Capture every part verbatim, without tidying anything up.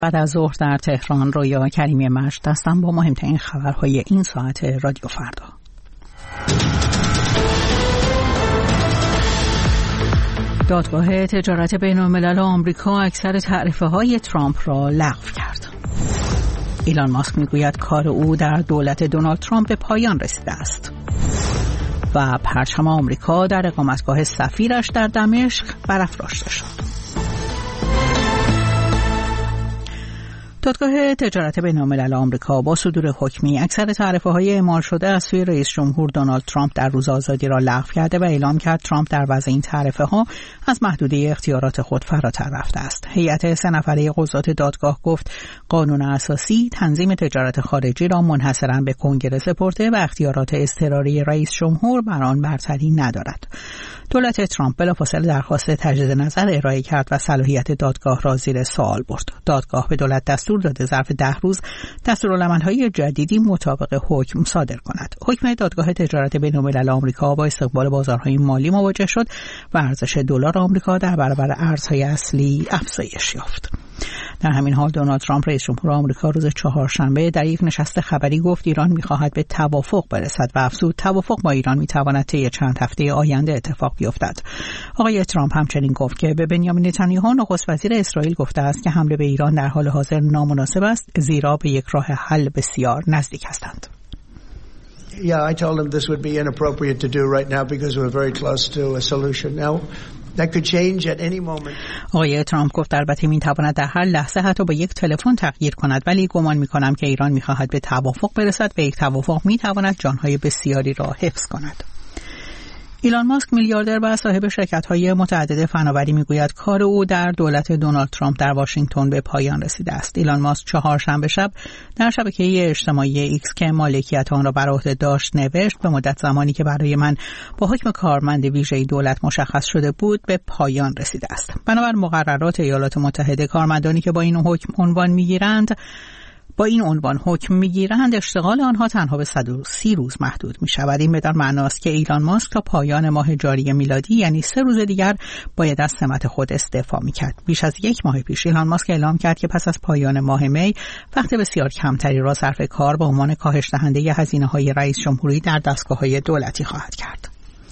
بعد از ظهر در تهران رویا کریمی مجد هستم با مهمترین خبرهای این ساعت رادیو فردا. دادگاه تجارت بین‌الملل آمریکا اکثر تعرفه‌های ترامپ را لغو کرد. ایلان ماسک میگوید کار او در دولت دونالد ترامپ به پایان رسیده است. و پرچم آمریکا در اقامتگاه سفیرش در دمشق برافراشته شد. دادگاه تجارت بین‌الملل آمریکا با صدور حکمی اکثر تعرفه‌های اعمال شده از سوی رئیس جمهور دونالد ترامپ در روز آزادی را لغو کرده و اعلام کرد ترامپ در وضع این تعرفه‌ها از محدوده اختیارات خود فراتر رفته است. هیئت سه نفره قضات دادگاه گفت قانون اساسی تنظیم تجارت خارجی را منحصراً به کنگره سپرده و اختیارات اضطراری رئیس جمهور بر آن برتری ندارد. دولت ترامپ بلافاصله درخواست تجدید نظر ارائه کرد و صلاحیت دادگاه را زیر سوال برد. دادگاه به دولت دستور داده ظرف ده روز دستورالعمل‌های جدیدی مطابق حکم صادر کند. حکم دادگاه تجارت بین‌الملل آمریکا با استقبال بازارهای مالی مواجه شد و ارزش دلار آمریکا در برابر ارزهای اصلی افزایش یافت. در همین حال دونالد ترامپ رئیس جمهور آمریکا روز چهارشنبه در یک نشست خبری گفت ایران می‌خواهد به توافق برسد و افزود توافق با ایران می‌تواند طی چند هفته آینده اتفاق بیفتد. آقای ترامپ همچنین گفت که به بنیامین نتانیاهو نخست وزیر اسرائیل گفته است که حمله به ایران در حال حاضر نامناسب است زیرا به یک راه حل بسیار نزدیک هستند. Yeah, I told him this would be inappropriate to do right now because we're very close to a solution. Now that could change at any moment. آقای ترامپ گفت البته می‌تواند در هر لحظه حتی با یک تلفن تغییر کند ولی گمان می‌کنم که ایران می‌خواهد به توافق برسد و یک توافق می‌تواند جان‌های بسیاری را حفظ کند. ایلان ماسک میلیاردر و صاحب شرکت‌های متعدد فناوری میگوید کار او در دولت دونالد ترامپ در واشنگتن به پایان رسیده است. ایلان ماسک چهارشنبه شب در شبکه اجتماعی ایکس که مالکیت آن را بر عهده داشت نوشت به مدت زمانی که برای من با حکم کارمند ویژه دولت مشخص شده بود به پایان رسیده است. بنابر مقررات ایالات متحده کارمندانی که با این حکم عنوان میگیرند با این عنوان حکم میگیرند اشتغال آنها تنها به صد و سی روز محدود می شود. این بدان معناست که ایلان ماسک تا پایان ماه جاری میلادی یعنی سه روز دیگر باید از سمت خود استعفا می کرد. بیش از یک ماه پیش ایلان ماسک اعلام کرد که پس از پایان ماه می وقت بسیار کمتری را صرف کار به عنوان کاهش دهنده هزینه های رئیس جمهوری در دستگاه های دولتی خواهد کرد.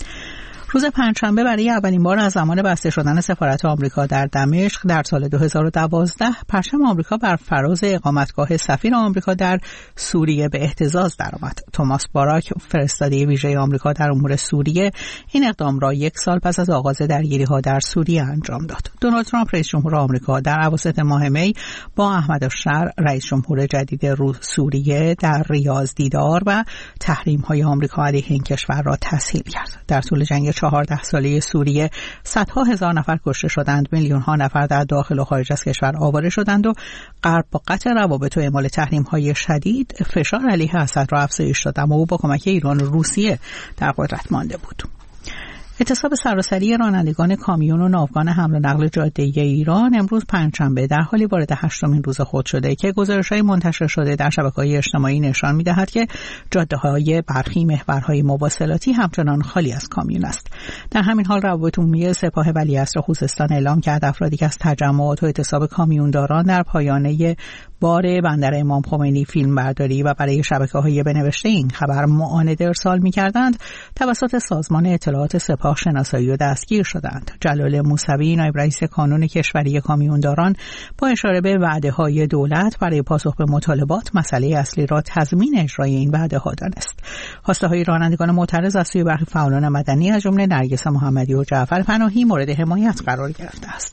روز پنجشنبه برای اولین بار از زمان بسته شدن سفارت آمریکا در دمشق در سال دو هزار و دوازده پرچم آمریکا بر فراز اقامتگاه سفیر آمریکا در سوریه به اهتزاز درآمد. توماس باراک فرستاده ویژه آمریکا در امور سوریه این اقدام را یک سال پس از آغاز درگیری‌ها در سوریه انجام داد. دونالد ترامپ رئیس جمهور آمریکا در اواسط ماه می با احمد الشر رئیس جمهور جدید سوریه در ریاض دیدار و تحریم‌های آمریکا علیه این کشور را تسهیل کرد. در طول جنگ چهارده ساله سوریه صدها هزار نفر کشته شدند، میلیون ها نفر در داخل و خارج از کشور آواره شدند و غرب با قطع روابط و اعمال تحریم‌های شدید فشار علیه اسد را افزایش داد اما او با کمک ایران و روسیه در قدرت مانده بود. اعتصاب سراسری رانندگان کامیون و ناوگان حمل و نقل جاده‌ای ایران امروز پنجشنبه در حالی وارد هشتمین روز خود شده که گزارش‌های منتشر شده در شبکه‌های اجتماعی نشان می‌دهد که جاده‌های برخی محورهای مواصلاتی همچنان خالی از کامیون است. در همین حال روابط عمومی سپاه ولیعصر خوزستان اعلام کرد افرادی که از تجمعات و اعتصاب کامیونداران در پایانه بار بندر امام خمینی فیلم برداری و برای شبکه‌های بنوشته این خبر معاند ارسال می‌کردند توسط سازمان اطلاعات سپاه شناسایی و دستگیر شدند. جلال موسوی نایب رئیس کانون کشوری کامیونداران با اشاره به وعده‌های دولت برای پاسخ به مطالبات مسئله اصلی را تضمین اجرای این وعده‌ها دانست. خواسته‌های رانندگان معترض از سوی برخی فعالان مدنی از جمله نرگس محمدی و جعفر پناهی مورد حمایت قرار گرفته است.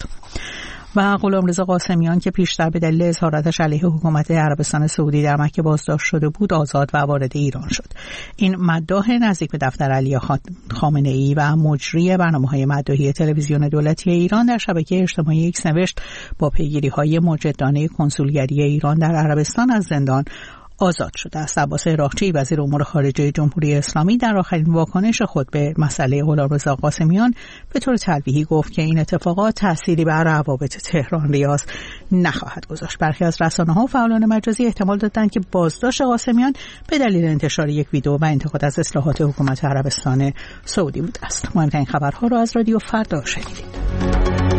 و غلامرضا قاسمیان که پیشتر به دلیل اظهاراتش علیه حکومت عربستان سعودی در مکه بازداشت شده بود آزاد و وارد ایران شد. این مداح نزدیک به دفتر علی خامنه‌ای و مجری برنامه‌های مداحی تلویزیون دولتی ایران در شبکه اجتماعی ایکس نوشت با پیگیری‌های مجدانه کنسولگری ایران در عربستان از زندان آزاد شده است. عباس عراقچی وزیر امور خارجه جمهوری اسلامی در آخرین واکنش خود به مسئله غلامرضا قاسمیان به طور تلویحی گفت که این اتفاقات تأثیری بر روابط تهران ریاض نخواهد گذاشت. برخی از رسانه‌ها و فعالان مجازی احتمال دادند که بازداشت قاسمیان به دلیل انتشار یک ویدیو و انتقاد از اصلاحات حکومت عربستان سعودی بوده است. مهمترین خبرها را از رادیو فردا شنیدید.